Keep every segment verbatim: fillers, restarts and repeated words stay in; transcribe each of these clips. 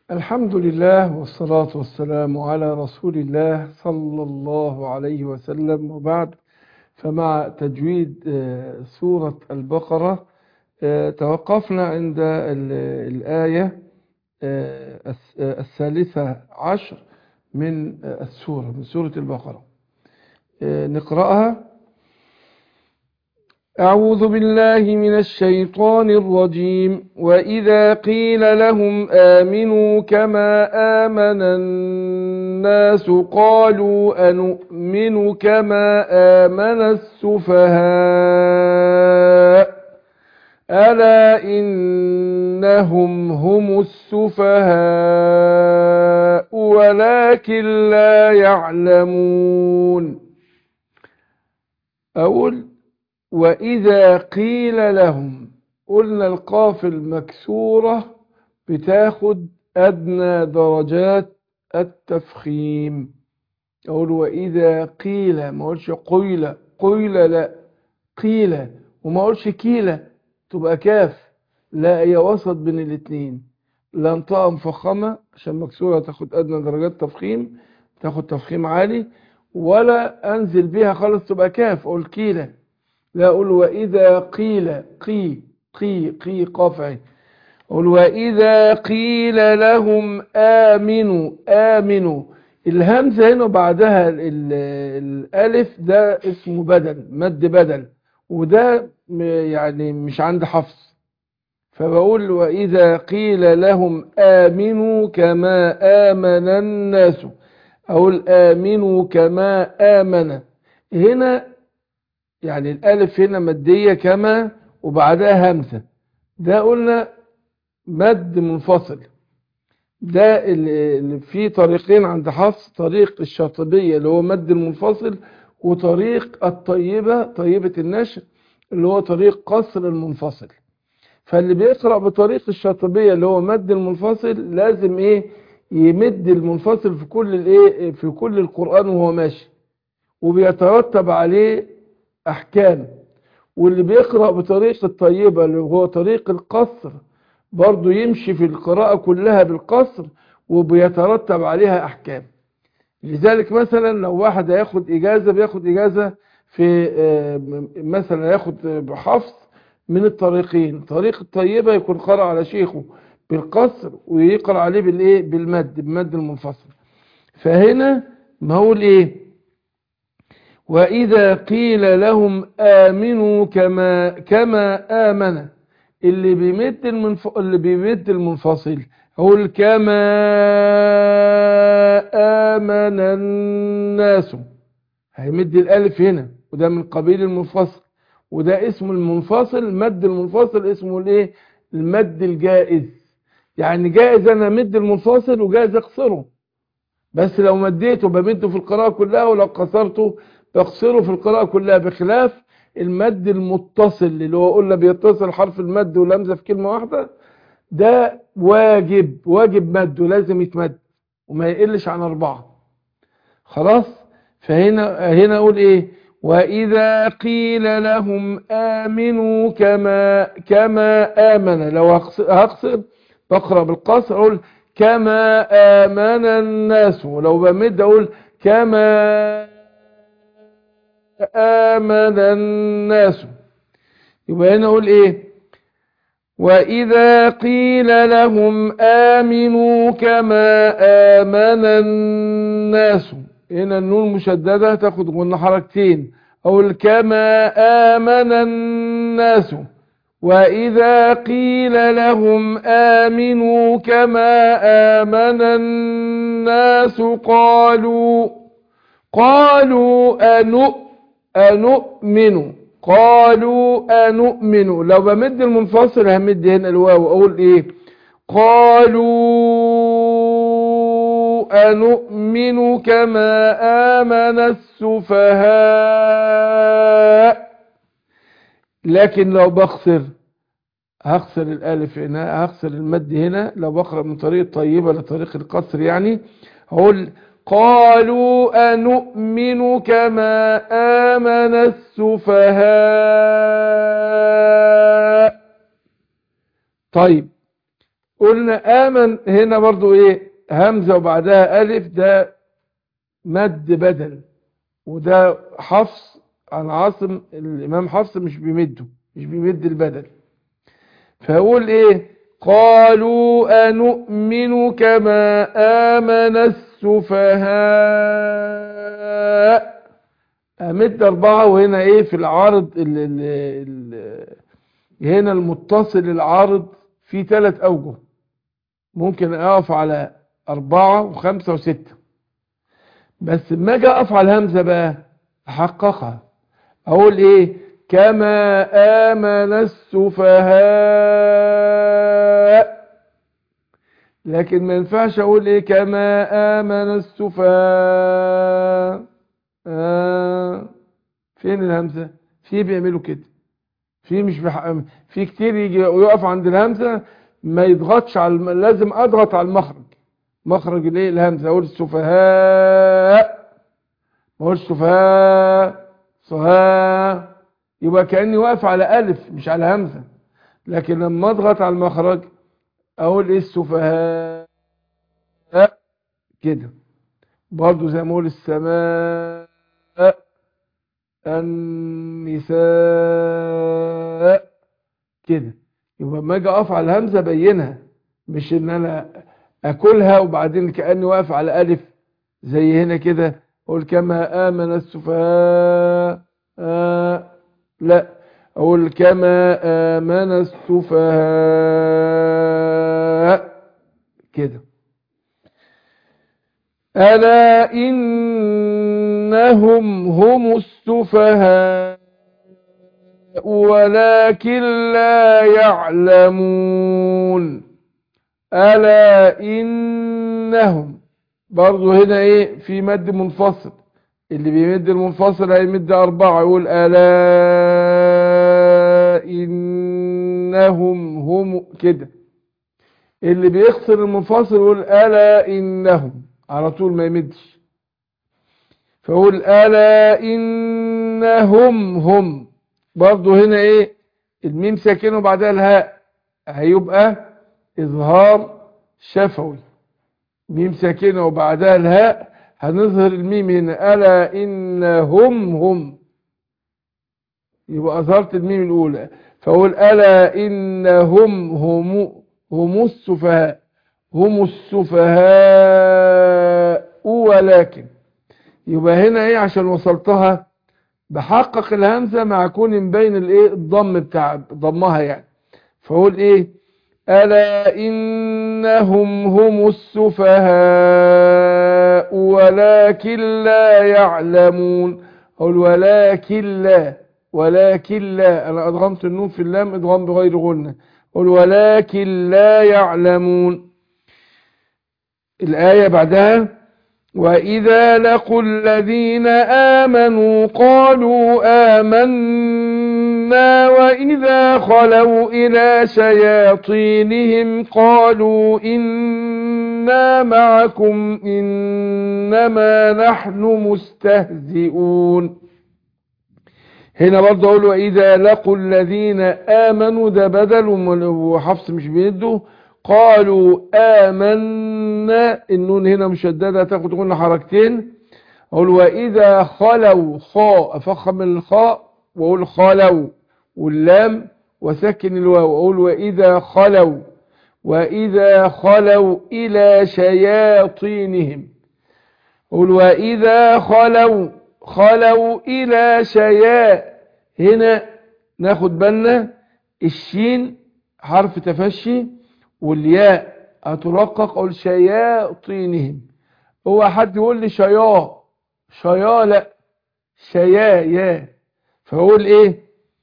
الحمد لله والصلاة والسلام على رسول الله صلى الله عليه وسلم، وبعد. فمع تجويد آه، سورة البقرة آه، توقفنا عند ال- الآية آه، الس- آه، الثالثة عشر من آه، السورة من سورة البقرة. آه، نقرأها. أعوذ بالله من الشيطان الرجيم. وإذا قيل لهم آمنوا كما آمن الناس قالوا أنؤمن كما آمن السفهاء ألا إنهم هم السفهاء ولكن لا يعلمون. أقول وإذا قيل لهم، قلنا القاف المكسورة بتاخد أدنى درجات التفخيم. أقول وإذا قيل، ما أقولش قيل قيل لا قيل، وما أقولش كيلة تبقى كاف، لا، هي وسط بين الاتنين. لا انطقها مفخمة عشان مكسورة تاخد أدنى درجات تفخيم، تاخد تفخيم عالي، ولا أنزل بيها خالص تبقى كاف أقول كيلة. لا، أقول وإذا قيل قي قي قي قافعي. أقول وإذا قيل لهم آمنوا آمنوا. الهمزة هنا بعدها ال- ال- الألف، ده اسمه بدل، مد بدل، وده م- يعني مش عند حفص. فبقول وإذا قيل لهم آمنوا كما آمن الناس، أقول آمنوا كما آمن. هنا يعني الألف هنا مادية كما، وبعدها همزة، ده قلنا مد منفصل. ده اللي اللي فيه طريقين عند حفص، طريق الشاطبية اللي هو مد المنفصل، وطريق الطيبة طيبة النشر اللي هو طريق قصر المنفصل. فاللي بيقرأ بطريق الشاطبية اللي هو مد المنفصل لازم ايه؟ يمد المنفصل في كل الايه في كل القرآن وهو ماشي، وبيترتب عليه احكام. واللي بيقرأ بطريق الطيبة اللي هو طريق القصر برضو يمشي في القراءة كلها بالقصر، وبيترتب عليها أحكام. لذلك مثلا لو واحد هياخد إجازة، بياخد إجازة في آه، مثلا ياخد بحفظ من الطريقين، طريق الطيبة يكون قرأ على شيخه بالقصر، ويقرأ عليه بالإيه؟ بالمد، بمد المنفصل. فهنا ما هو الإيه؟ وإذا قيل لهم آمنوا كما كما آمن، اللي بيمد المنف... اللي بيمد المنفصل هو كما آمن الناس، هيمد الألف هنا، وده من قبيل المنفصل، وده اسمه المنفصل. المد المنفصل اسمه الايه؟ المد الجائز. يعني جائز انا امد المنفصل، وجائز اقصره، بس لو مديته بمده في القراءة كلها، ولو قصرته بقصره في القراءة كلها، بخلاف المد المتصل اللي هو قلنا بيتصل حرف المد والهمزة في كلمة واحدة، ده واجب واجب مد، ولازم يتمد وما يقلش عن أربعة. خلاص. فهنا هنا أقول إيه؟ وإذا قيل لهم آمنوا كما كما آمن، لو هقصر هقصر بقرأ بالقصر أقول كما آمن الناس، ولو بمد أقول كما آمن الناس. يبقى هنا أقول إيه؟ وإذا قيل لهم آمنوا كما آمن الناس، هنا النون مشددة تاخد غن حركتين، أقول كما آمن الناس. وإذا قيل لهم آمنوا كما آمن الناس قالوا قالوا أنؤ أنؤمن قالوا أنؤمن. لو بمد المنفصل همد هنا الواو، أقول إيه؟ قالوا أنؤمن كما آمن السفهاء. لكن لو بخسر هخسر الالف هنا، هخسر المد هنا. لو بقرأ من طريق طيبة لطريق القصر يعني هقول قالوا أنؤمن كما آمن السفهاء. طيب، قلنا آمن هنا برضو ايه همزة وبعدها ألف، ده مد بدل، وده حفص عن عاصم، الإمام حفص مش بيمده، مش بيمد البدل. فأقول ايه قالوا أنؤمن كما آمن السفهاء، أمد أربعة، وهنا ايه في العارض ال ال ال هنا المتصل العارض في ثلاث أوجه، ممكن أقف على أربعة وخمسة وستة، بس لما أجي أقف على الهمزة بقى أحققها، أقول إيه كما آمن السفهاء، لكن ما ينفعش أقول إيه كما آمن السفهاء. آه. فين الهمزة؟ في بيعملوا كده، في مش بح... في كتير يجي ويقف عند الهمزة ما يضغطش على الم... لازم أضغط على المخرج، مخرج الايه الهمزة، أقول السفهاء، ما أقولش سفهاء سهاء، يبقى كأني واقف على ألف مش على همزة. لكن لما أضغط على المخرج أقول إيه السفهاء كده، برضو زي ما أقول السماء، النساء كده. يبقى لما اجي اقف على الهمزه بينها، مش ان انا اكلها وبعدين كاني واقف على الف زي هنا كده اقول كما امن السفهاء. آه لا، اقول كما امن السفهاء كده. الا انهم هم السفهاء ولكن لا يعلمون. ألا إنهم، برضو هنا إيه في مد منفصل، اللي بيمد المنفصل هيمد أربعة يقول ألا إنهم هم كده، اللي بيخسر المنفصل يقول ألا إنهم على طول ما يمدش، فيقول ألا إنهم هم. برضو هنا ايه الميم ساكنه وبعدها الهاء، هيبقى اظهار شفوي، ميم ساكنه وبعدها الهاء هنظهر الميم هنا الا انهم هم، يبقى اظهرت الميم الاولى، فاقول الا انهم هم هم السفهاء، هم السفهاء ولكن، يبقى هنا ايه عشان وصلتها بحقق الهمزة مع كون بين الايه الضم بتاع ضمها يعني، فاقول ايه الا انهم هم السفهاء ولكن لا يعلمون، اقول ولكن لا، ولكن لا، انا ادغمت النون في اللام ادغام بغير غنة، اقول ولكن لا يعلمون. الآية بعدها وإذا لقوا الذين آمنوا قالوا آمنا وإذا خلوا إلى شياطينهم قالوا إنا معكم إنما نحن مستهزئون. هنا برضه أقول وإذا لقوا الذين آمنوا، ده بدل وحفص مش بيده، قالوا آمنا، النون هنا مشددة تاخد قلنا حركتين، أقول وإذا خلوا خاء أفخم الخاء وأقول خلوا واللام وسكن الواو، أقول وإذا خلوا، وإذا خلوا إلى شياطينهم، أقول وإذا خلوا خلوا إلى شيا، هنا ناخد بالنا الشين حرف تفشي والياء هترقق، اقول شياطينهم. هو حد يقول لي شيا شيا، لا شيا يا، فاقول ايه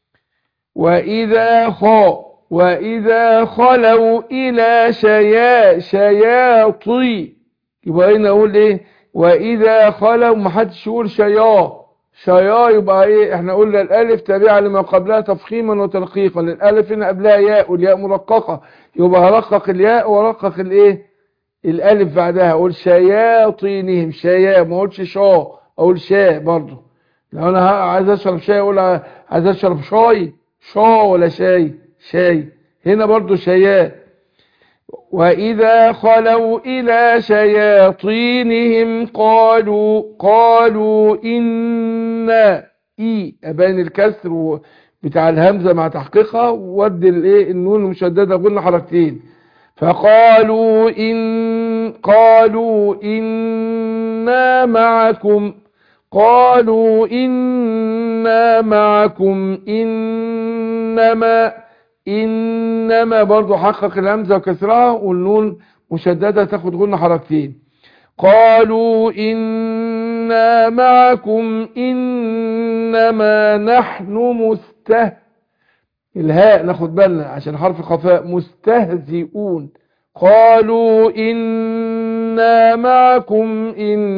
واذا خا واذا خلوا الى شيا شياطي، يبقى هنا اقول ايه واذا خلوا، محدش يقول شيا شيا، يبقى ايه احنا قلنا الالف تابعه لما قبلها تفخيما وترقيقا، الالف هنا قبلها ياء والياء مرققه، يبقى هرقق الياء ورقق الايه الالف بعدها، اقول شياطينهم شيا، ما اقولش شا، اقول شا برضو. لو انا عايز اشرب شاي اقول عايز اشرب شاي شا ولا شاي شاي، هنا برضو شيا. وإذا خلوا إلى شياطينهم قالوا قالوا إنا إي أبان الكسر بتاع الهمزة مع تحقيقها، ود الايه النون المشددة قلنا حركتين. فقالوا إن قالوا إنا معكم قالوا إنا معكم إنما إنما برضو حقق الهمزة وكسرها، والنون مشددة تاخد غنة حركتين. قالوا إنا معكم إنما نحن مسته الهاء ناخد بالنا عشان حرف خفاء مستهزئون. قالوا إنا معكم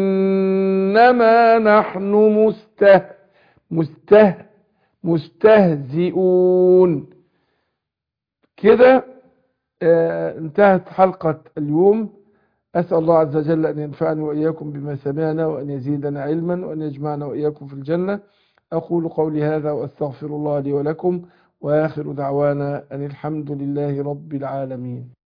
إنما نحن مسته مسته مستهزئون. كده آه انتهت حلقة اليوم. أسأل الله عز وجل أن ينفعني وإياكم بما سمعنا، وأن يزيدنا علما، وأن يجمعنا وإياكم في الجنة. أقول قولي هذا وأستغفر الله لي ولكم، وآخر دعوانا أن الحمد لله رب العالمين.